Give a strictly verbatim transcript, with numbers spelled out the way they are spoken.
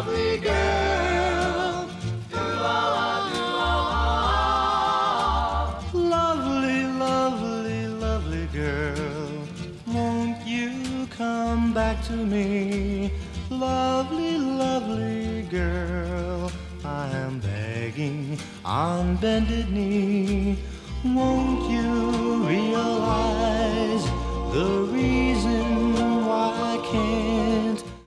lovely girl. Lovely, lovely, lovely girl, won't you come back to me? Lovely, lovely girl, I am begging on bended knee. Won't you realize the reason